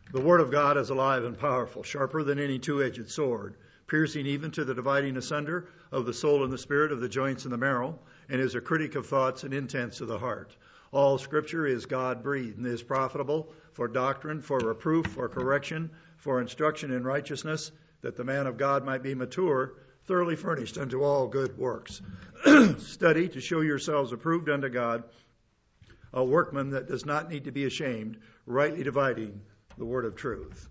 The Word of God is alive and powerful, sharper than any two-edged sword, piercing even to the dividing asunder of the soul and the spirit, of the joints and the marrow, and is a critic of thoughts and intents of the heart. All Scripture is God-breathed and is profitable for doctrine, for reproof, for correction, for instruction in righteousness, that the man of God might be mature, thoroughly furnished unto all good works. Study to show yourselves approved unto God, a workman that does not need to be ashamed, rightly dividing the word of truth.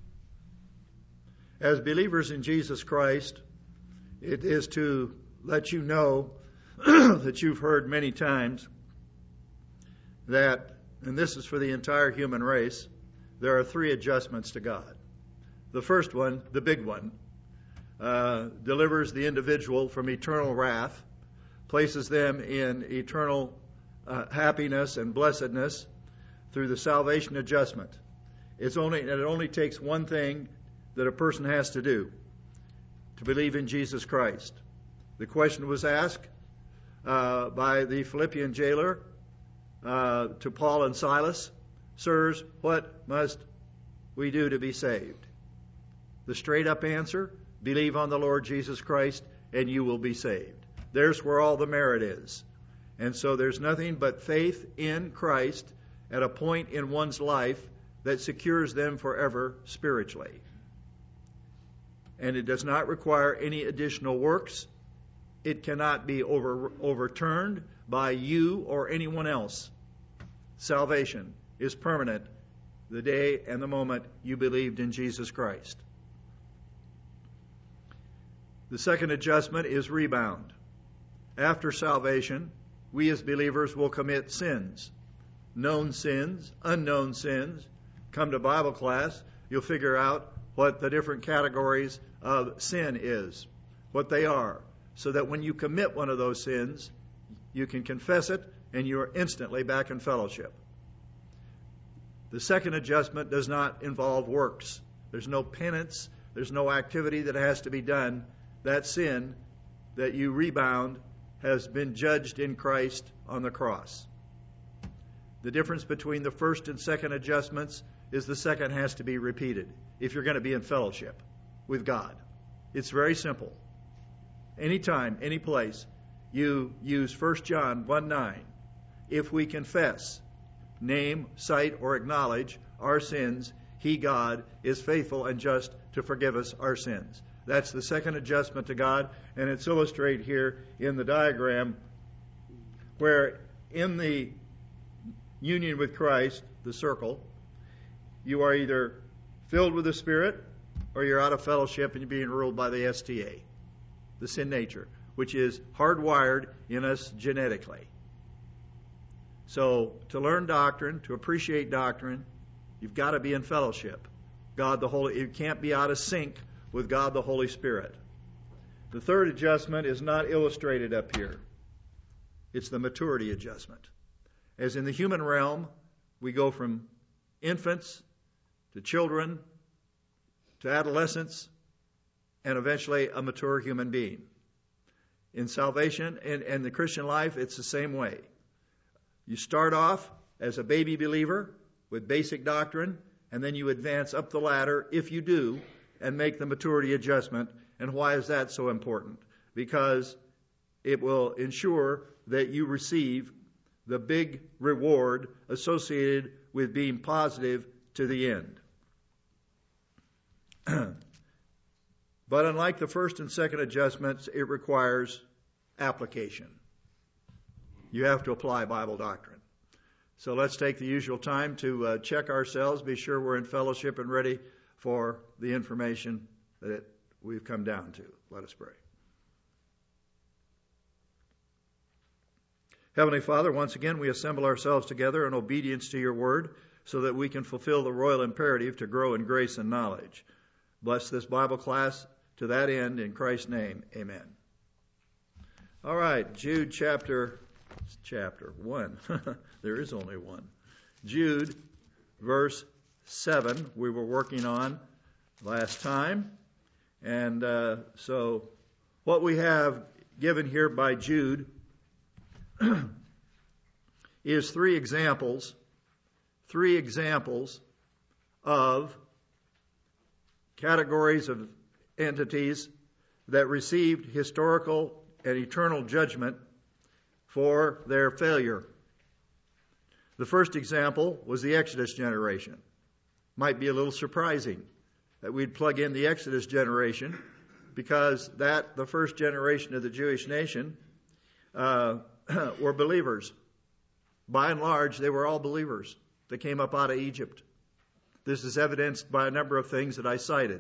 As believers in Jesus Christ, it is to let you know that you've heard many times that, and this is for the entire human race, there are three adjustments to God. The first one, the big one, delivers the individual from eternal wrath, places them in eternal happiness and blessedness through the salvation adjustment. It only takes one thing that a person has to do to believe in Jesus Christ. The question was asked by the Philippian jailer to Paul and Silas, "Sirs, what must we do to be saved?" The straight up answer, believe on the Lord Jesus Christ and you will be saved. There's where all the merit is. And so there's nothing but faith in Christ at a point in one's life that secures them forever spiritually. And it does not require any additional works. It cannot be overturned by you or anyone else. Salvation is permanent the day and the moment you believed in Jesus Christ. The second adjustment is rebound. After salvation, we as believers will commit sins. Known sins, unknown sins. Come to Bible class, you'll figure out what the different categories of sin is, what they are, so that when you commit one of those sins, you can confess it and you are instantly back in fellowship. The second adjustment does not involve works. There's no penance, there's no activity that has to be done. That sin that you rebound has been judged in Christ on the cross. The difference between the first and second adjustments is the second has to be repeated if you're going to be in fellowship with God. It's very simple. Anytime, any place, you use 1 John 1:9. If we confess, name, cite, or acknowledge our sins, He, God, is faithful and just to forgive us our sins. That's the second adjustment to God, and it's illustrated here in the diagram where in the union with Christ, the circle, you are either filled with the Spirit or you're out of fellowship and you're being ruled by the STA, the sin nature, which is hardwired in us genetically. So to learn doctrine, to appreciate doctrine, you've got to be in fellowship. You can't be out of sync with God the Holy Spirit. The third adjustment is not illustrated up here. It's the maturity adjustment. As in the human realm, we go from infants to children to adolescents and eventually a mature human being. In salvation and the Christian life, it's the same way. You start off as a baby believer with basic doctrine, and then you advance up the ladder, if you do, and make the maturity adjustment. And why is that so important? Because it will ensure that you receive the big reward associated with being positive to the end. But unlike the first and second adjustments, it requires application. You have to apply Bible doctrine. So let's take the usual time to check ourselves, be sure we're in fellowship and ready for the information that we've come down to. Let us pray. Heavenly Father, once again we assemble ourselves together in obedience to your word so that we can fulfill the royal imperative to grow in grace and knowledge. Bless this Bible class to that end in Christ's name. Amen. All right, Jude chapter 1. There is only one. Jude, verse 7, we were working on last time. And so what we have given here by Jude is three examples of categories of entities that received historical and eternal judgment for their failure. The first example was the Exodus generation. Might be a little surprising that we'd plug in the Exodus generation, because the first generation of the Jewish nation were believers. By and large, they were all believers that came up out of Egypt. This is evidenced by a number of things that I cited.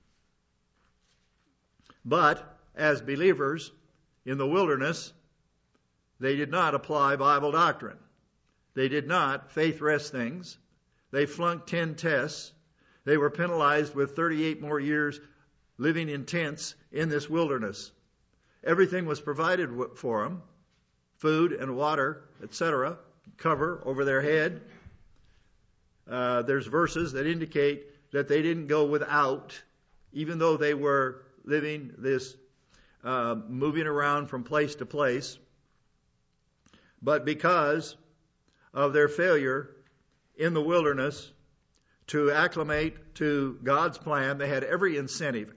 But as believers in the wilderness, they did not apply Bible doctrine. They did not faith rest things. They flunked 10 tests. They were penalized with 38 more years living in tents in this wilderness. Everything was provided for them, food and water, etc., cover over their head. There's verses that indicate that they didn't go without, even though they were living this, moving around from place to place. But because of their failure in the wilderness to acclimate to God's plan, they had every incentive,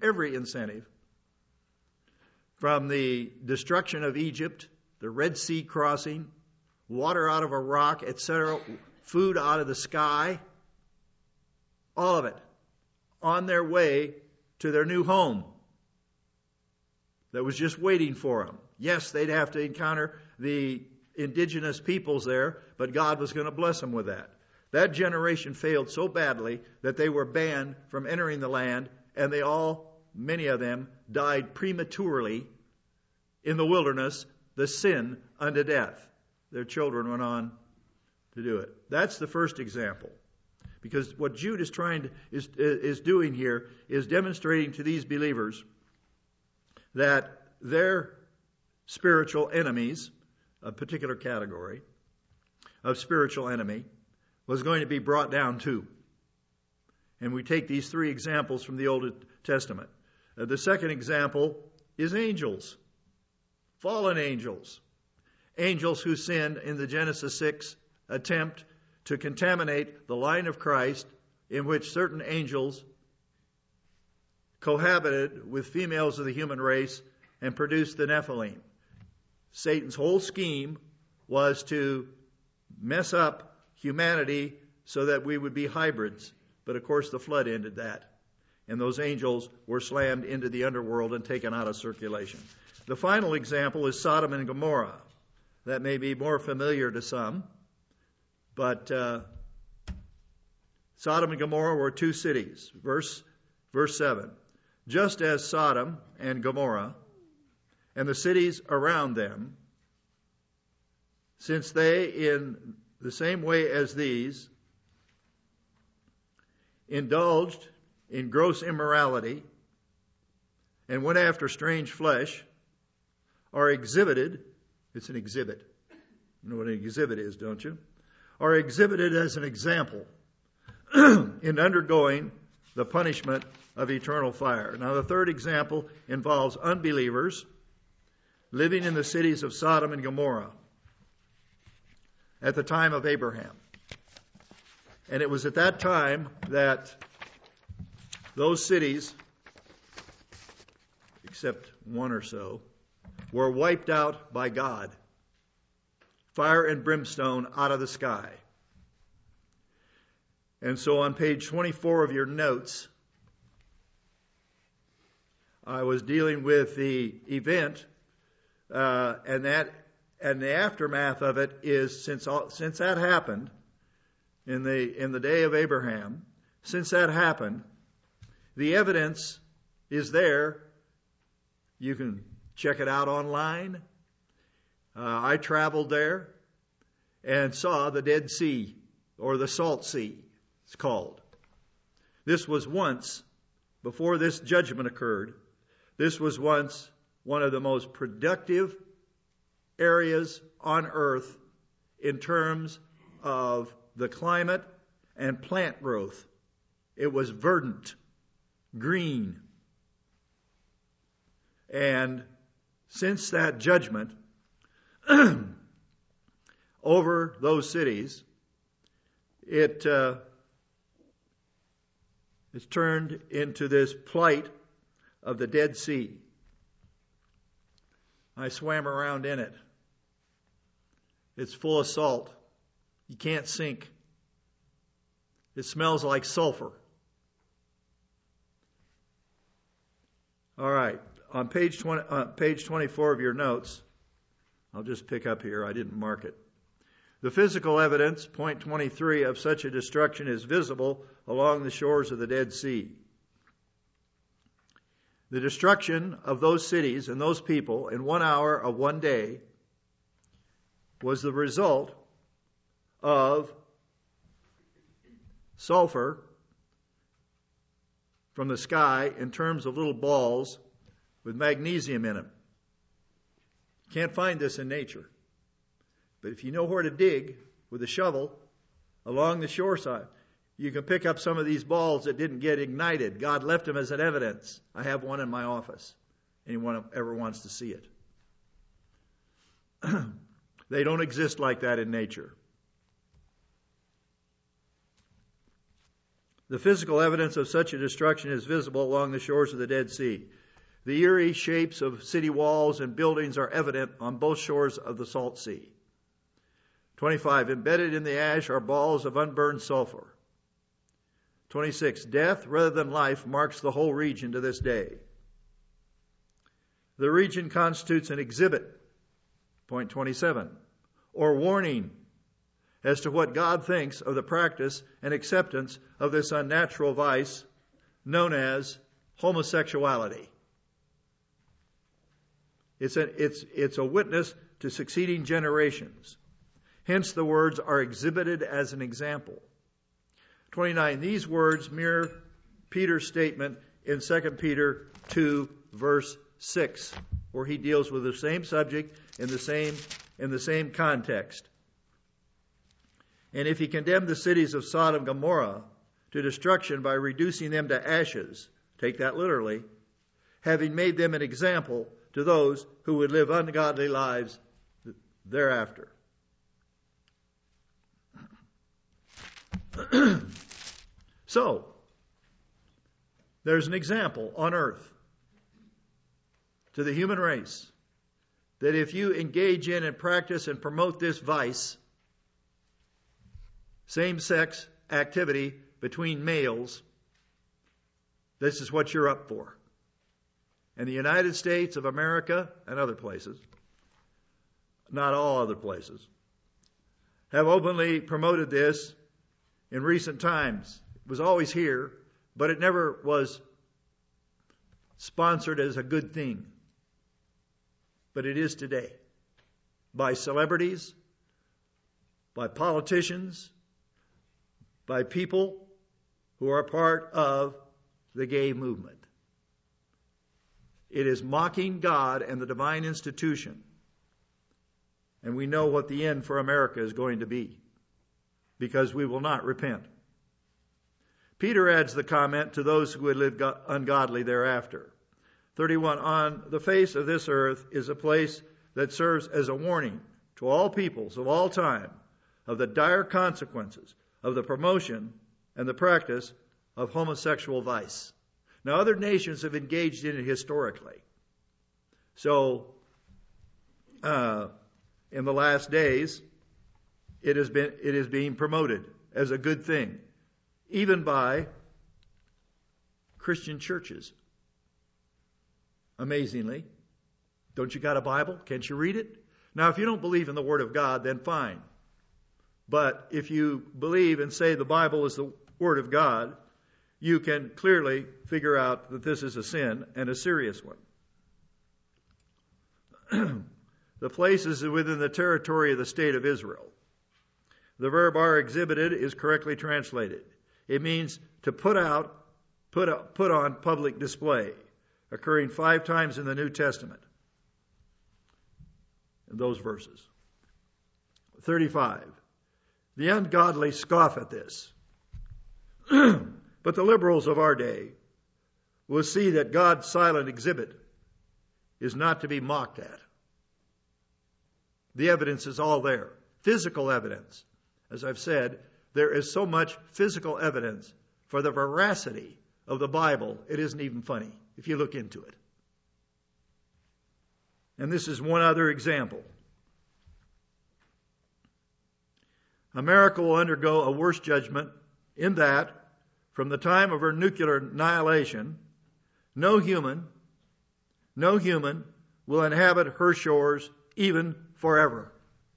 from the destruction of Egypt, the Red Sea crossing, water out of a rock, etc., food out of the sky, all of it, on their way to their new home that was just waiting for them. Yes, they'd have to encounter the indigenous peoples there, but God was going to bless them with that. That generation failed so badly that they were banned from entering the land, and many of them, died prematurely in the wilderness, the sin unto death. Their children went on to do it. That's the first example. Because what Jude is doing here is demonstrating to these believers that their spiritual enemies, a particular category of spiritual enemy, was going to be brought down too. And we take these three examples from the Old Testament. The second example is angels, fallen angels. Angels who sinned in the Genesis 6 attempt to contaminate the line of Christ, in which certain angels cohabited with females of the human race and produced the Nephilim. Satan's whole scheme was to mess up humanity so that we would be hybrids. But of course the flood ended that. And those angels were slammed into the underworld and taken out of circulation. The final example is Sodom and Gomorrah. That may be more familiar to some. But Sodom and Gomorrah were two cities. Verse 7. Just as Sodom and Gomorrah and the cities around them, since they, in the same way as these, indulged in gross immorality and went after strange flesh, are exhibited, it's an exhibit. You know what an exhibit is, don't you? Are exhibited as an example in undergoing the punishment of eternal fire. Now, the third example involves unbelievers living in the cities of Sodom and Gomorrah at the time of Abraham. And it was at that time that those cities, except one or so, were wiped out by God. Fire and brimstone out of the sky. And so on page 24 of your notes, I was dealing with the event, and the aftermath of it is since that happened in the day of Abraham, since that happened, the evidence is there. You can check it out online. I traveled there and saw the Dead Sea, or the Salt Sea, it's called. This was once, before this judgment occurred, this was once one of the most productive areas on earth in terms of the climate and plant growth. It was verdant, green. And since that judgment over those cities, it It's turned into this plight of the Dead Sea. I swam around in it. It's full of salt. You can't sink. It smells like sulfur. All right. On page 24 of your notes, I'll just pick up here. I didn't mark it. The physical evidence, point 23, of such a destruction is visible along the shores of the Dead Sea. The destruction of those cities and those people in 1 hour of one day was the result of sulfur from the sky in terms of little balls with magnesium in them. You can't find this in nature. But if you know where to dig with a shovel along the shore side, you can pick up some of these balls that didn't get ignited. God left them as an evidence. I have one in my office. Anyone ever wants to see it. They don't exist like that in nature. The physical evidence of such a destruction is visible along the shores of the Dead Sea. The eerie shapes of city walls and buildings are evident on both shores of the Salt Sea. 25. Embedded in the ash are balls of unburned sulfur. 26. Death rather than life marks the whole region to this day. The region constitutes an exhibit, point 27, or warning as to what God thinks of the practice and acceptance of this unnatural vice known as homosexuality. It's a witness to succeeding generations. Hence the words are exhibited as an example. 29. These words mirror Peter's statement in 2 Peter 2, verse 6, where he deals with the same subject in the same context. And if he condemned the cities of Sodom and Gomorrah to destruction by reducing them to ashes, take that literally, having made them an example to those who would live ungodly lives thereafter. So, there's an example on earth to the human race that if you engage in and practice and promote this vice, same-sex activity between males, this is what you're up for. And the United States of America and other places, not all other places, have openly promoted this in recent times. It was always here, but it never was sponsored as a good thing. But it is today. By celebrities, by politicians, by people who are part of the gay movement. It is mocking God and the divine institution. And we know what the end for America is going to be, because we will not repent. Peter adds the comment to those who would live ungodly thereafter. 31. On the face of this earth is a place that serves as a warning to all peoples of all time of the dire consequences of the promotion and the practice of homosexual vice. Now, other nations have engaged in it historically. So, in the last days, it is being promoted as a good thing, even by Christian churches. Amazingly. Don't you got a Bible? Can't you read it? Now, if you don't believe in the Word of God, then fine. But if you believe and say the Bible is the Word of God, you can clearly figure out that this is a sin, and a serious one. The place is within the territory of the state of Israel. The verb are exhibited is correctly translated. It means to put on public display, occurring 5 times in the New Testament. In those verses. 35. The ungodly scoff at this. But the liberals of our day will see that God's silent exhibit is not to be mocked at. The evidence is all there. Physical evidence. As I've said, there is so much physical evidence for the veracity of the Bible, it isn't even funny if you look into it. And this is one other example. America will undergo a worse judgment in that, from the time of her nuclear annihilation, no human will inhabit her shores even forever.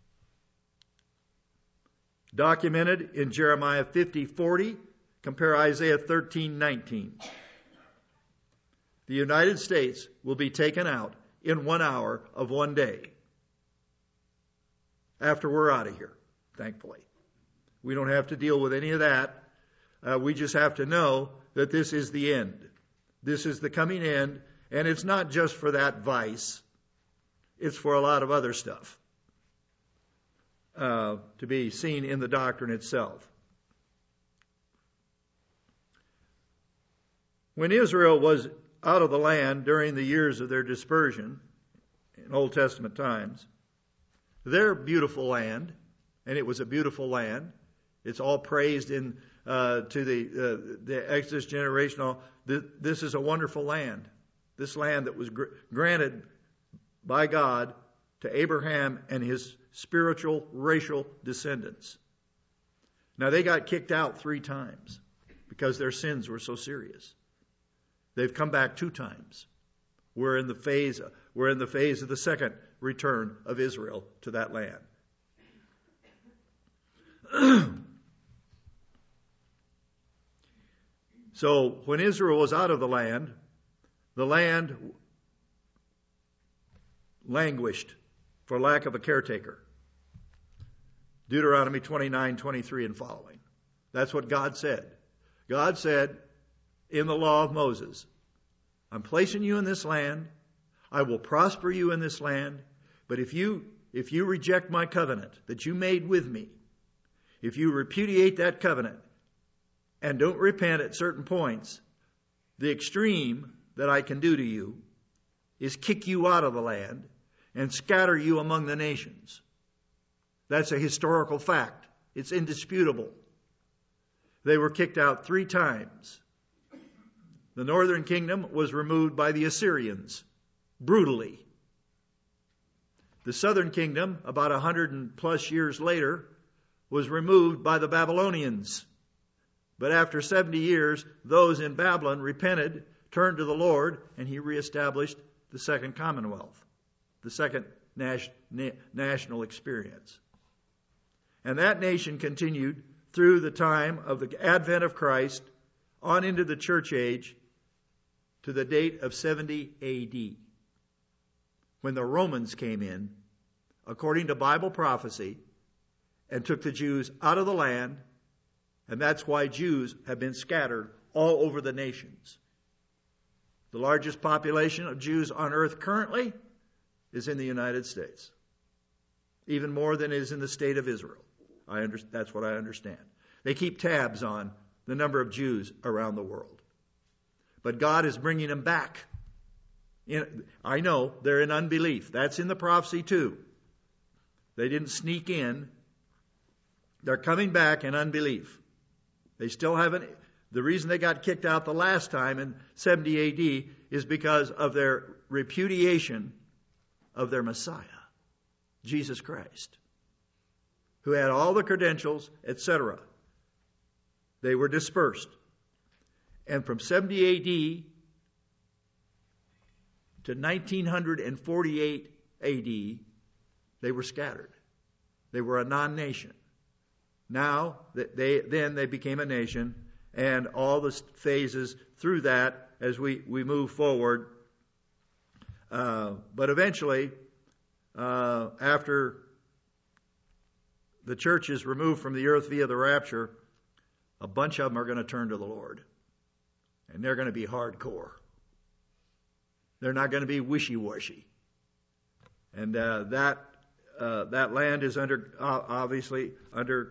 Documented in Jeremiah 50:40, compare Isaiah 13:19. The United States will be taken out in 1 hour of 1 day. After we're out of here, thankfully. We don't have to deal with any of that. We just have to know that this is the end. This is the coming end, and it's not just for that vice. It's for a lot of other stuff to be seen in the doctrine itself. When Israel was out of the land during the years of their dispersion in Old Testament times, their beautiful land, and it was a beautiful land. It's all praised in to the Exodus generation. This is a wonderful land. This land that was granted by God to Abraham and his spiritual, racial descendants. Now they got kicked out 3 times because their sins were so serious. They've come back 2 times. We're in the phase of the second return of Israel to that land. So when Israel was out of the land languished for lack of a caretaker. Deuteronomy 29:23 and following. That's what God said. God said in the law of Moses, I'm placing you in this land. I will prosper you in this land. But if you reject my covenant that you made with me, if you repudiate that covenant and don't repent at certain points, the extreme that I can do to you is kick you out of the land and scatter you among the nations. That's a historical fact. It's indisputable. They were kicked out 3 times. The northern kingdom was removed by the Assyrians, brutally. The southern kingdom, about 100+ years later, was removed by the Babylonians. But after 70 years, those in Babylon repented, turned to the Lord, and he reestablished the second commonwealth, the second national experience. And that nation continued through the time of the advent of Christ on into the church age to the date of 70 A.D. when the Romans came in, according to Bible prophecy, and took the Jews out of the land. And that's why Jews have been scattered all over the nations. The largest population of Jews on earth currently is in the United States. Even more than is in the state of Israel. That's what I understand. They keep tabs on the number of Jews around the world. But God is bringing them back. I know they're in unbelief. That's in the prophecy too. They didn't sneak in. They're coming back in unbelief. They still haven't. The reason they got kicked out the last time in 70 A.D. is because of their repudiation of their Messiah, Jesus Christ, who had all the credentials, etc. They were dispersed. And from 70 A.D. to 1948 A.D., they were scattered. They were a non-nation. Now, they became a nation, and all the phases through that as we move forward. But eventually, after the church is removed from the earth via the rapture, a bunch of them are going to turn to the Lord. And they're going to be hardcore. They're not going to be wishy-washy. And that land is obviously under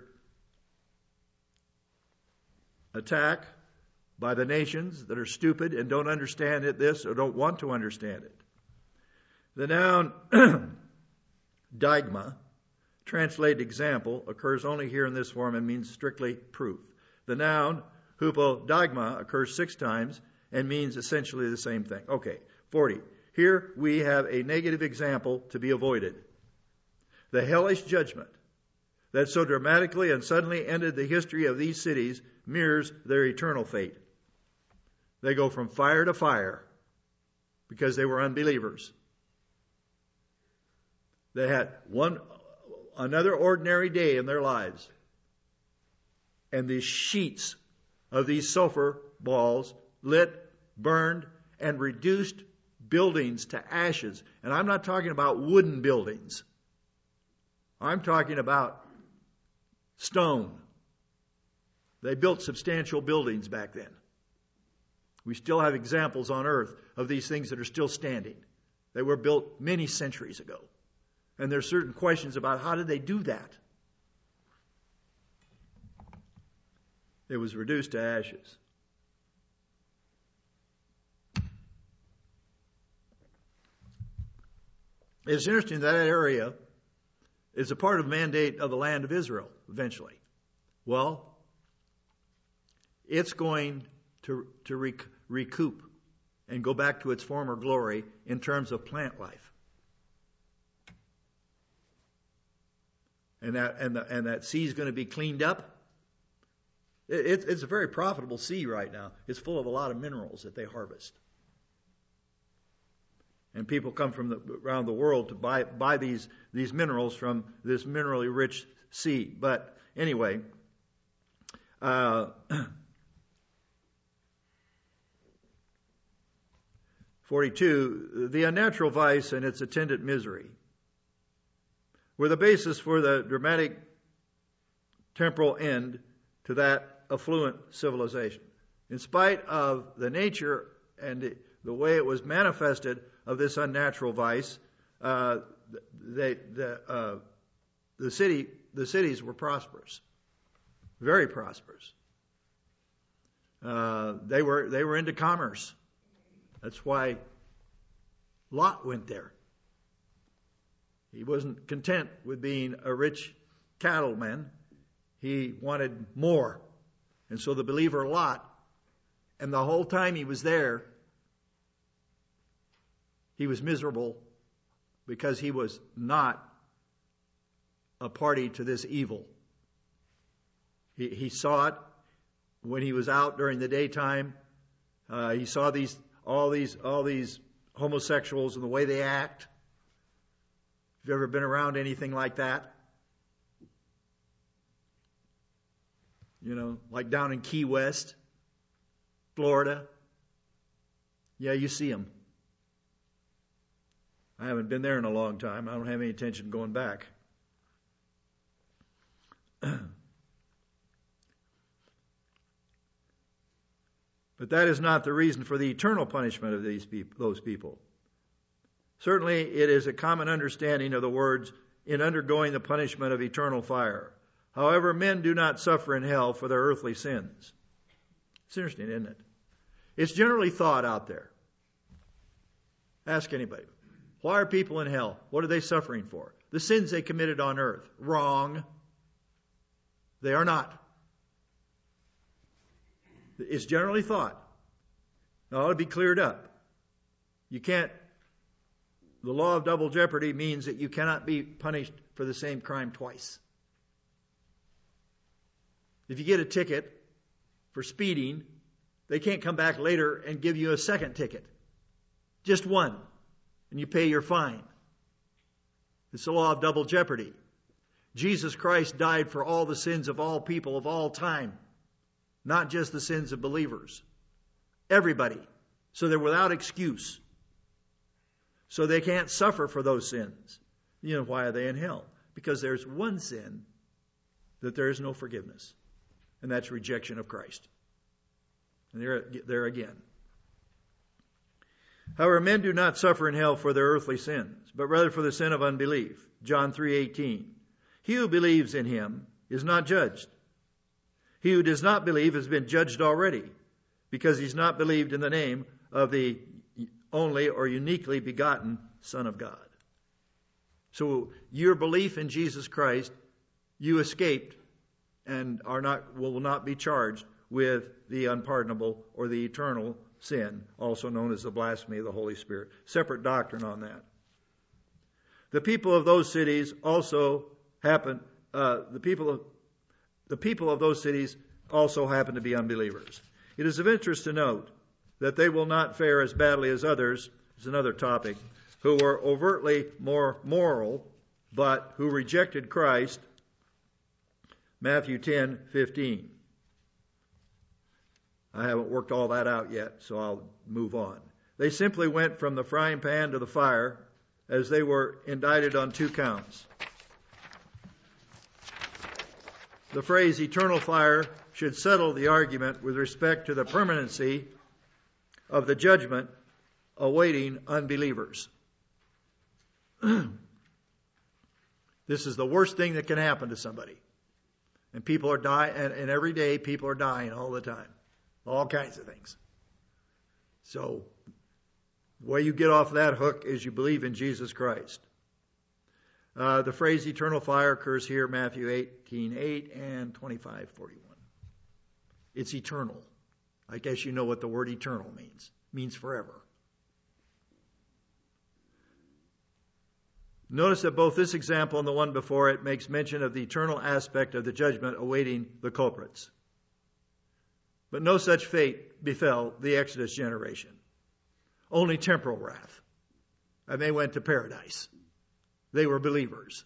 attack by the nations that are stupid and don't understand this or don't want to understand it. The noun daigma, translated example, occurs only here in this form and means strictly proof. The noun Hupodagma occurs 6 times and means essentially the same thing. Okay, 40. Here we have a negative example to be avoided. The hellish judgment that so dramatically and suddenly ended the history of these cities mirrors their eternal fate. They go from fire to fire because they were unbelievers. They had another ordinary day in their lives. And these sheets of these sulfur balls lit, burned, and reduced buildings to ashes. And I'm not talking about wooden buildings. I'm talking about stone. They built substantial buildings back then. We still have examples on earth of these things that are still standing. They were built many centuries ago. And there's certain questions about how did they do that? It was reduced to ashes. It's interesting that area is a part of the mandate of the land of Israel eventually. Well, it's going to recoup and go back to its former glory in terms of plant life. And that sea is going to be cleaned up. It's a very profitable sea right now. It's full of a lot of minerals that they harvest. And people come from around the world to buy these minerals from this minerally rich sea. But anyway, 42, the unnatural vice and its attendant misery were the basis for the dramatic temporal end to that affluent civilization. In spite of the nature and the way it was manifested of this unnatural vice, the cities were prosperous, very prosperous. They were into commerce. That's why Lot went there. He wasn't content with being a rich cattleman. He wanted more. And so the believer Lot, and the whole time he was there, he was miserable because he was not a party to this evil. He saw it when he was out during the daytime. He saw all these homosexuals and the way they act. Have you ever been around anything like that? You know, like down in Key West, Florida. Yeah, you see them. I haven't been there in a long time. I don't have any intention going back. But that is not the reason for the eternal punishment of those people. Certainly, it is a common understanding of the words, in undergoing the punishment of eternal fire. However, men do not suffer in hell for their earthly sins. It's interesting, isn't it? It's generally thought out there. Ask anybody. Why are people in hell? What are they suffering for? The sins they committed on earth. Wrong. They are not. It's generally thought. Now, it ought to be cleared up. The law of double jeopardy means that you cannot be punished for the same crime twice. If you get a ticket for speeding, they can't come back later and give you a second ticket. Just one. And you pay your fine. It's the law of double jeopardy. Jesus Christ died for all the sins of all people of all time. Not just the sins of believers. Everybody. So they're without excuse. So they can't suffer for those sins. You know, why are they in hell? Because there's one sin that there is no forgiveness. And that's rejection of Christ. And there again. However, men do not suffer in hell for their earthly sins, but rather for the sin of unbelief. John 3:18. He who believes in him is not judged. He who does not believe has been judged already, because he's not believed in the name of the only or uniquely begotten Son of God. So your belief in Jesus Christ, you escaped and will not be charged with the unpardonable or the eternal sin, also known as the blasphemy of the Holy Spirit. Separate doctrine on that. The people of those cities also happen. The people of those cities also happen to be unbelievers. It is of interest to note that they will not fare as badly as others. It's another topic. Who were overtly more moral, but who rejected Christ. Matthew 10:15. I haven't worked all that out yet, so I'll move on. They simply went from the frying pan to the fire, as they were indicted on 2 counts. The phrase eternal fire should settle the argument with respect to the permanency of the judgment awaiting unbelievers. This is the worst thing that can happen to somebody. And people are dying, and every day people are dying all the time. All kinds of things. So, the way you get off that hook is you believe in Jesus Christ. The phrase eternal fire occurs here, Matthew 18:8 and 25:41. It's eternal. I guess you know what the word eternal means. It means forever. Notice that both this example and the one before it makes mention of the eternal aspect of the judgment awaiting the culprits. But no such fate befell the Exodus generation. Only temporal wrath. And they went to paradise. They were believers.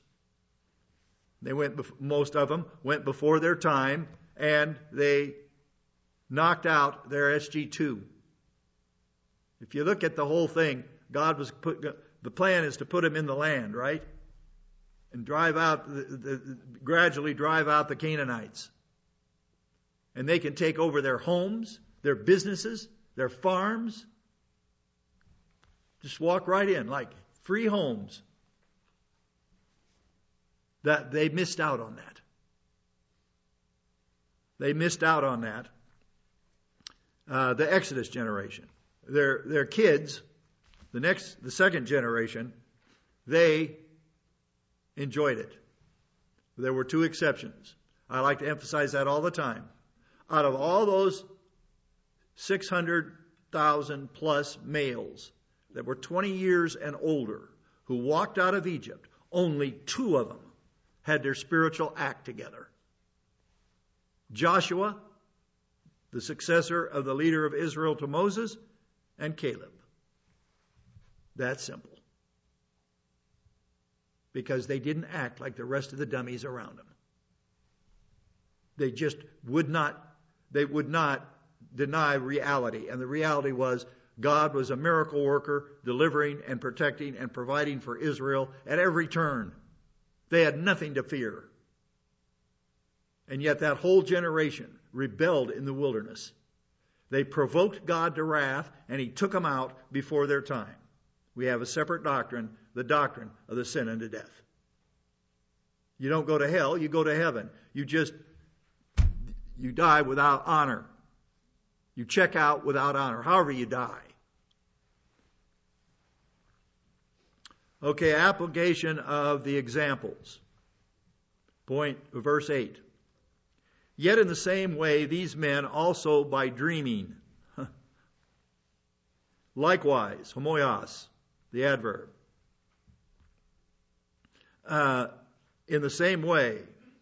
Most of them went before their time, and they knocked out their SG2. If you look at the whole thing, the plan is to put them in the land, right? And gradually drive out the Canaanites. And they can take over their homes, their businesses, their farms. Just walk right in, like free homes. That they missed out on that. They missed out on that. The Exodus generation. Their kids, the second generation, they enjoyed it. There were 2 exceptions. I like to emphasize that all the time. Out of all those 600,000 plus males that were 20 years and older who walked out of Egypt, only 2 of them had their spiritual act together. Joshua, the successor of the leader of Israel to Moses, and Caleb. That simple. Because they didn't act like the rest of the dummies around them. They just would not deny reality. And the reality was God was a miracle worker, delivering and protecting and providing for Israel at every turn. They had nothing to fear. And yet that whole generation rebelled in the wilderness. They provoked God to wrath, and He took them out before their time. We have a separate doctrine, the doctrine of the sin unto death. You don't go to hell, you go to heaven. You die without honor. You check out without honor, however you die. Okay, application of the examples. Verse 8. Yet in the same way, these men also by dreaming. Likewise, homoios, the adverb. In the same way,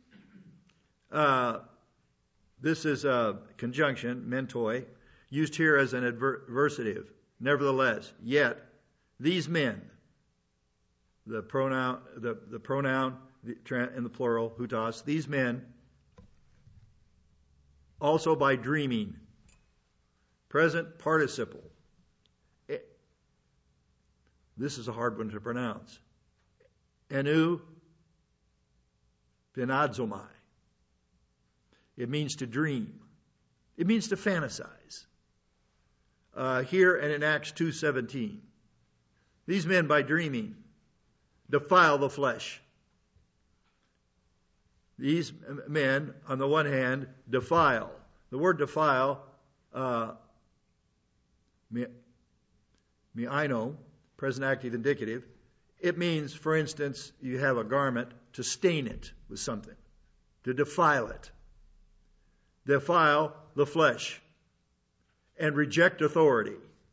this is a conjunction, mentoi, used here as an adversative. Nevertheless, yet, these men, the pronoun in the plural, hutos, these men, also by dreaming, present participle. This is a hard one to pronounce. Enu pinadzomai. It means to dream. It means to fantasize. Here and in Acts 2:17. These men by dreaming defile the flesh. These men, on the one hand, defile. The word defile, miaino, present active indicative, it means, for instance, you have a garment, to stain it with something, to defile it. defile the flesh, and reject authority.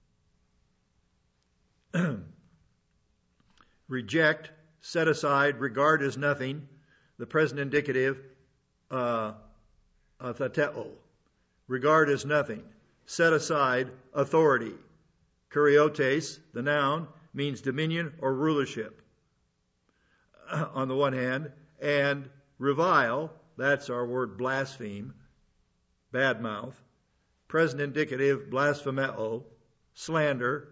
Reject, set aside, regard as nothing, the present indicative, atheteo. Regard as nothing. Set aside authority. Kuriotes, the noun, means dominion or rulership, on the one hand, and revile, that's our word blaspheme, badmouth. Present indicative, blasphemeo, slander.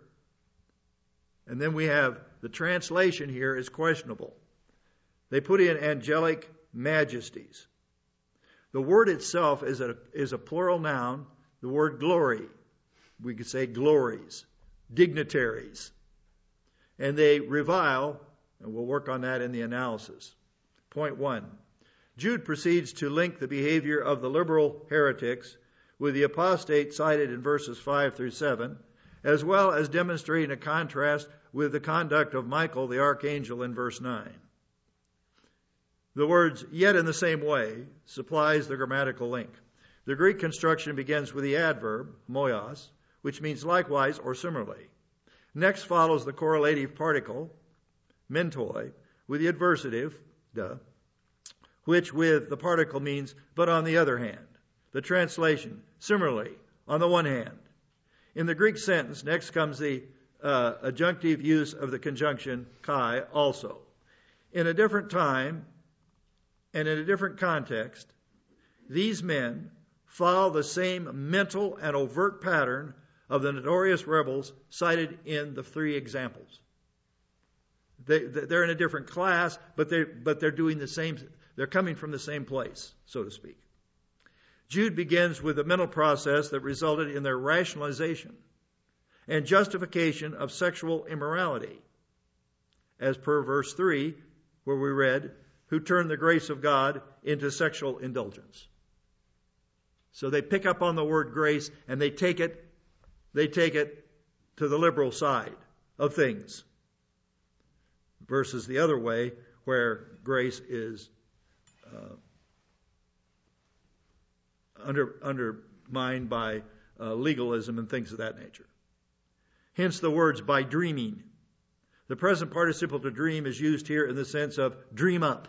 And then we have the translation here is questionable. They put in angelic majesties. The word itself is a plural noun, the word glory. We could say glories, dignitaries. And they revile, and we'll work on that in the analysis. Point 1. Jude proceeds to link the behavior of the liberal heretics with the apostate cited in verses 5 through 7, as well as demonstrating a contrast with the conduct of Michael the archangel in verse 9. The words, yet in the same way, supplies the grammatical link. The Greek construction begins with the adverb, moios, which means likewise or similarly. Next follows the correlative particle, mentoi, with the adversative, which with the particle means, but on the other hand. The translation, similarly, on the one hand. In the Greek sentence, next comes the adjunctive use of the conjunction kai, also. In a different time and in a different context, these men follow the same mental and overt pattern of the notorious rebels cited in the three examples. They're in a different class, but they're doing the same. They're coming from the same place, so to speak. Jude begins with a mental process that resulted in their rationalization and justification of sexual immorality, as per verse 3, where we read, who turned the grace of God into sexual indulgence. So they pick up on the word grace and they take it to the liberal side of things, versus the other way where grace is undermined by legalism and things of that nature. Hence the words by dreaming. The present participle to dream is used here in the sense of dream up.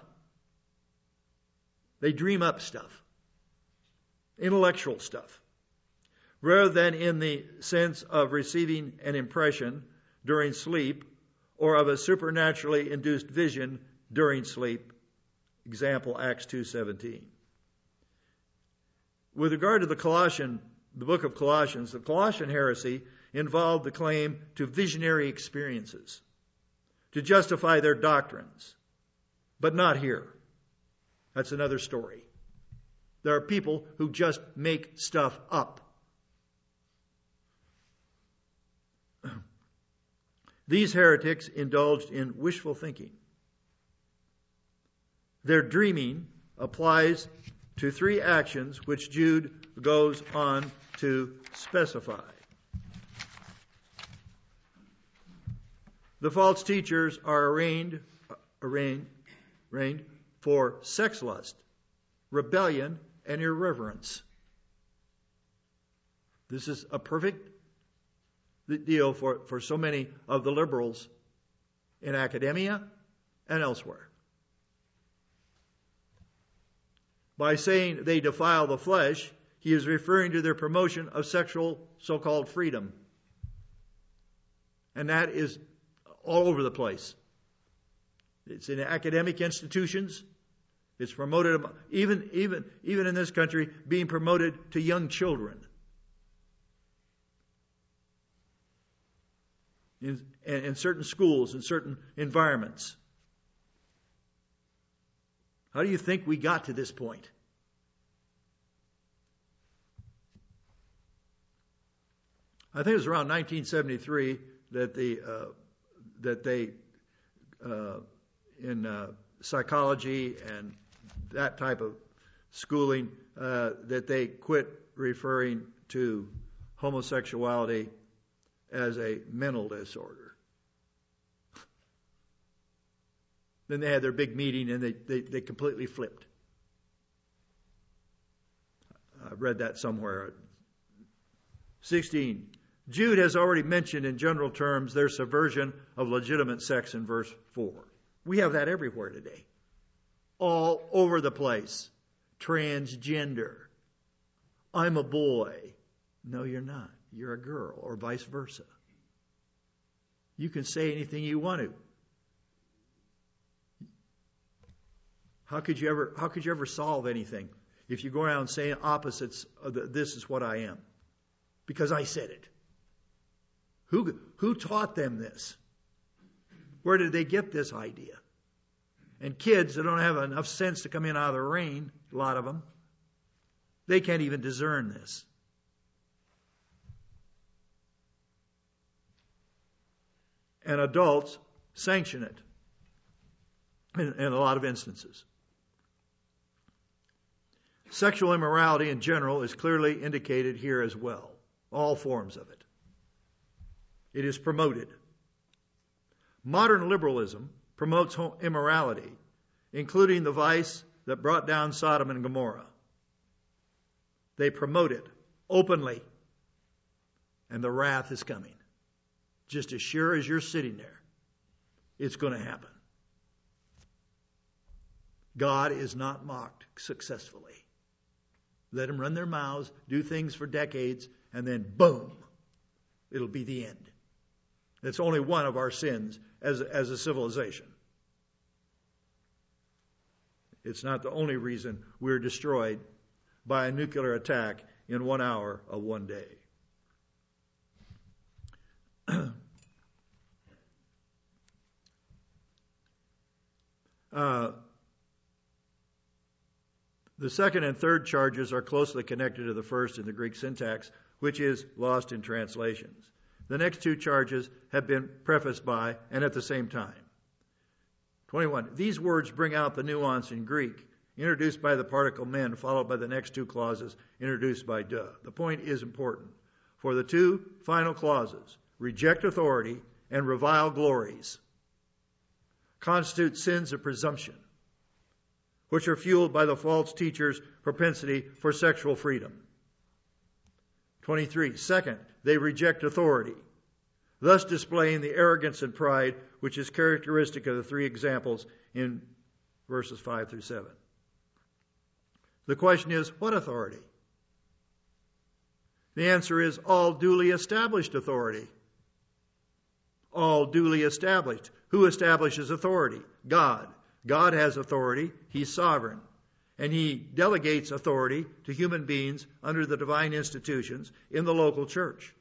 They dream up stuff, intellectual stuff, rather than in the sense of receiving an impression during sleep or of a supernaturally induced vision during sleep. Example, Acts 2:17. With regard to the book of Colossians, the Colossian heresy involved the claim to visionary experiences to justify their doctrines, but not here. That's another story. There are people who just make stuff up. These heretics indulged in wishful thinking. Their dreaming applies to three actions which Jude goes on to specify. The false teachers are arraigned for sex lust, rebellion, and irreverence. This is a perfect deal for so many of the liberals in academia and elsewhere. By saying they defile the flesh, he is referring to their promotion of sexual so-called freedom. And that is all over the place. It's in academic institutions. It's promoted, even in this country, being promoted to young children. In certain schools, in certain environments. How do you think we got to this point? I think it was around 1973 that they in psychology and that type of schooling that they quit referring to homosexuality as a mental disorder. Then they had their big meeting and they completely flipped. I read that somewhere. 16. Jude has already mentioned in general terms their subversion of legitimate sex in verse 4. We have that everywhere today. All over the place. Transgender. I'm a boy. No, you're not. You're a girl, or vice versa. You can say anything you want to. How could you ever solve anything if you go around saying opposites of this is what I am? Because I said it. Who taught them this? Where did they get this idea? And kids that don't have enough sense to come in out of the rain, a lot of them, they can't even discern this. And adults sanction it in a lot of instances. Sexual immorality in general is clearly indicated here as well. All forms of it. It is promoted. Modern liberalism promotes immorality, including the vice that brought down Sodom and Gomorrah. They promote it openly, and the wrath is coming. Just as sure as you're sitting there, it's going to happen. God is not mocked successfully. Let them run their mouths, do things for decades, and then boom, it'll be the end. It's only one of our sins as a civilization. It's not the only reason we're destroyed by a nuclear attack in 1 hour of one day. The second and third charges are closely connected to the first in the Greek syntax, which is lost in translations. The next two charges have been prefaced by and at the same time. 21. These words bring out the nuance in Greek, introduced by the particle men, followed by the next two clauses introduced by de. The point is important. For the two final clauses, reject authority and revile glories, constitute sins of presumption, which are fueled by the false teacher's propensity for sexual freedom. 23. Second, they reject authority, thus displaying the arrogance and pride which is characteristic of the three examples in verses 5 through 7. The question is, what authority? The answer is all duly established authority. All duly established. Who establishes authority? God. God has authority. He's sovereign. And He delegates authority to human beings under the divine institutions in the local church.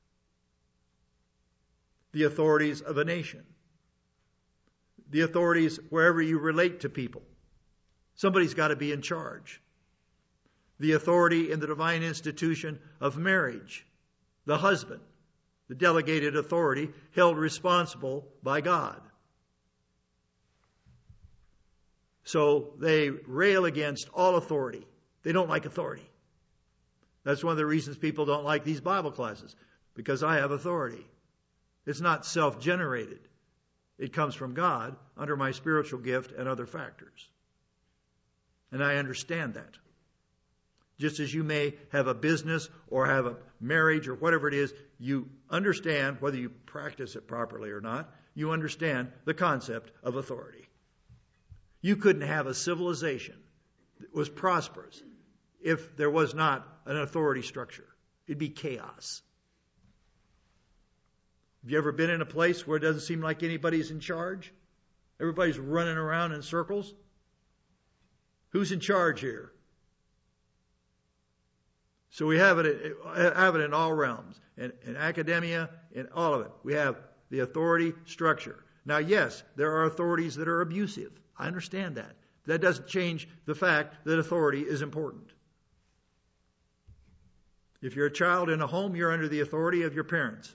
The authorities of a nation. The authorities wherever you relate to people. Somebody's got to be in charge. The authority in the divine institution of marriage. The husband. The delegated authority held responsible by God. So they rail against all authority. They don't like authority. That's one of the reasons people don't like these Bible classes, because I have authority. It's not self-generated. It comes from God under my spiritual gift and other factors. And I understand that. Just as you may have a business or have a marriage or whatever it is, you understand, whether you practice it properly or not, you understand the concept of authority. You couldn't have a civilization that was prosperous if there was not an authority structure. It'd be chaos. Have you ever been in a place where it doesn't seem like anybody's in charge? Everybody's running around in circles? Who's in charge here? So we have it in all realms. In academia, in all of it. We have the authority structure. Now, yes, there are authorities that are abusive. I understand that. That doesn't change the fact that authority is important. If you're a child in a home, you're under the authority of your parents.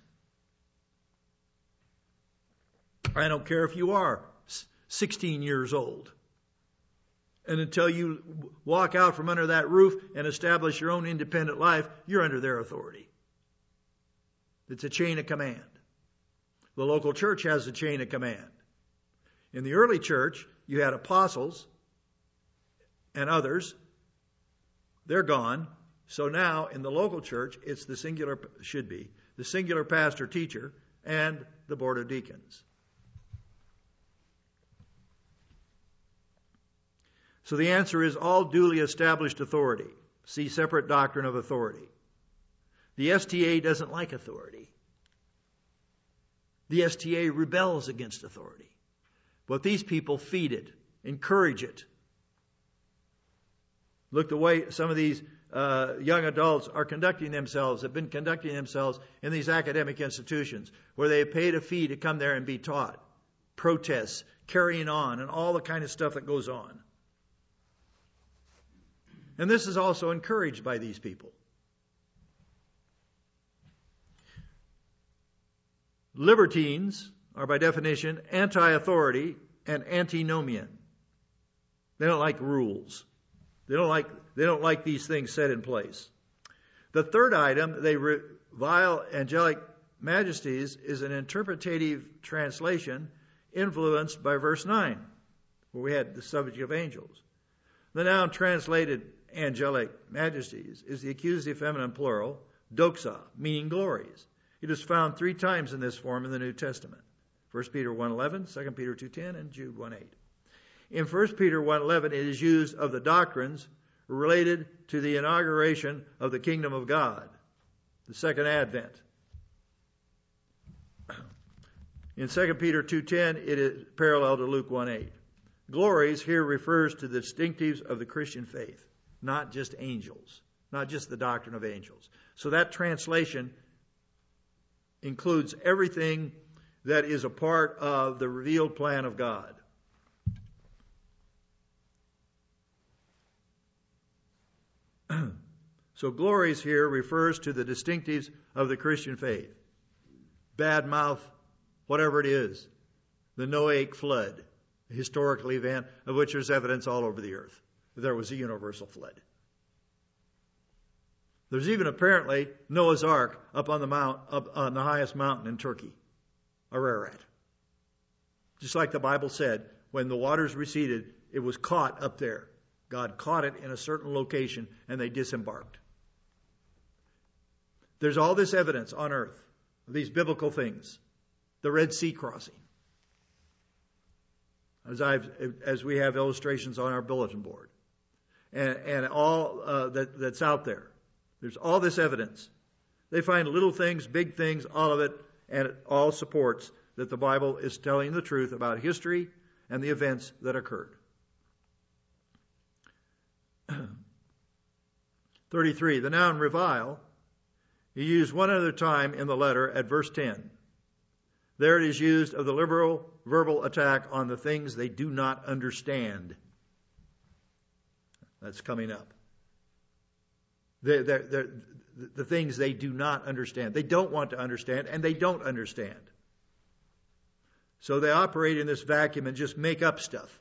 I don't care if you are 16 years old. And until you walk out from under that roof and establish your own independent life, you're under their authority. It's a chain of command. The local church has a chain of command. In the early church, you had apostles and others. They're gone. So now in the local church, it's the singular pastor teacher and the board of deacons. So the answer is all duly established authority. See separate doctrine of authority. The STA doesn't like authority. The STA rebels against authority. But these people feed it, encourage it. Look the way some of these young adults are conducting themselves, have been conducting themselves in these academic institutions where they have paid a fee to come there and be taught. Protests, carrying on, and all the kind of stuff that goes on. And this is also encouraged by these people. Libertines are by definition anti-authority and antinomian. They don't like rules. They don't like these things set in place. The third item, they revile angelic majesties, is an interpretative translation influenced by verse 9, where we had the subject of angels. The noun translated angelic majesties is the accusative feminine plural, doxa, meaning glories. It is found 3 times in this form in the New Testament. 1 Peter 1:11, 2 Peter 2:10, and Jude 1:8. In 1 Peter 1:11, it is used of the doctrines related to the inauguration of the kingdom of God, the second advent. In 2 Peter 2:10, it is parallel to Luke 1:8. Glories here refers to the distinctives of the Christian faith, not just angels, not just the doctrine of angels. So that translation includes everything that is a part of the revealed plan of God. So glories here refers to the distinctives of the Christian faith. Bad mouth, whatever it is. The Noahic flood, a historical event of which there's evidence all over the earth. There was a universal flood. There's even apparently Noah's Ark up on the highest mountain in Turkey, Ararat. Just like the Bible said, when the waters receded, it was caught up there. God caught it in a certain location and they disembarked. There's all this evidence on earth, these biblical things. The Red Sea crossing. As we have illustrations on our bulletin board. And all that's out there. There's all this evidence. They find little things, big things, all of it, and it all supports that the Bible is telling the truth about history and the events that occurred. 33. The noun revile is used one other time in the letter at verse 10. There it is used of the liberal verbal attack on the things they do not understand. That's coming up. The things they do not understand. They don't want to understand, and they don't understand. So they operate in this vacuum and just make up stuff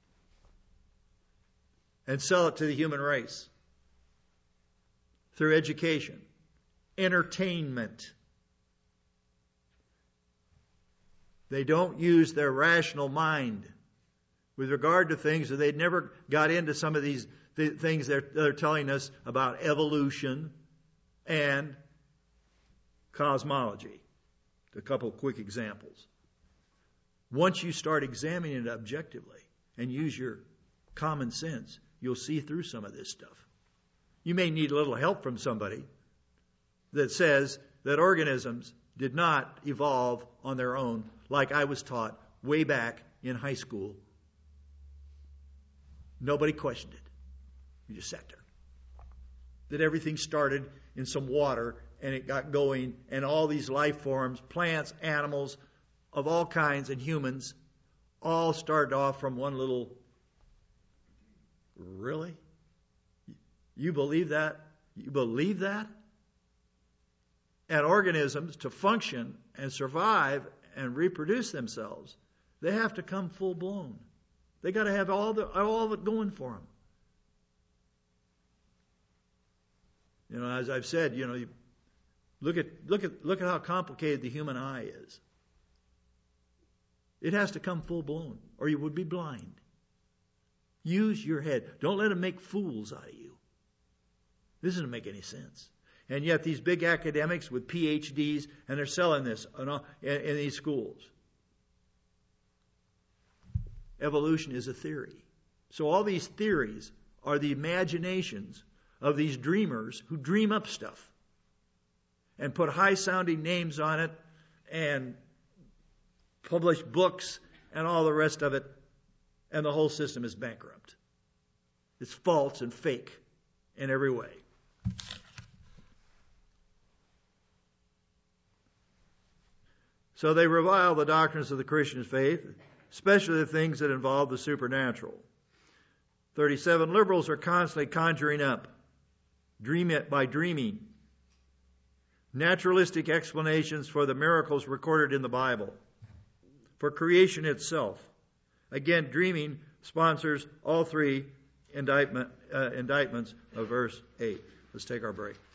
and sell it to the human race through education, entertainment. They don't use their rational mind with regard to things that they'd never got into. Some of these things they're telling us about evolution and cosmology. A couple of quick examples. Once you start examining it objectively and use your common sense, you'll see through some of this stuff. You may need a little help from somebody that says that organisms did not evolve on their own like I was taught way back in high school. Nobody questioned it. You just sat there. That everything started in some water and it got going, and all these life forms, plants, animals of all kinds, and humans, all started off from one little... Really? You believe that? You believe that? And organisms, to function and survive and reproduce themselves, they have to come full blown. They got to have all of it going for them. You know, as I've said, you know, you look at how complicated the human eye is. It has to come full blown, or you would be blind. Use your head. Don't let them make fools out of you. This doesn't make any sense. And yet these big academics with PhDs, and they're selling this in these schools. Evolution is a theory. So all these theories are the imaginations of these dreamers who dream up stuff and put high-sounding names on it and publish books and all the rest of it, and the whole system is bankrupt. It's false and fake in every way. So they revile the doctrines of the Christian faith, especially the things that involve the supernatural. 37, liberals are constantly conjuring up, by dreaming, naturalistic explanations for the miracles recorded in the Bible, for creation itself. Again, dreaming sponsors all three indictments of verse 8. Let's take our break.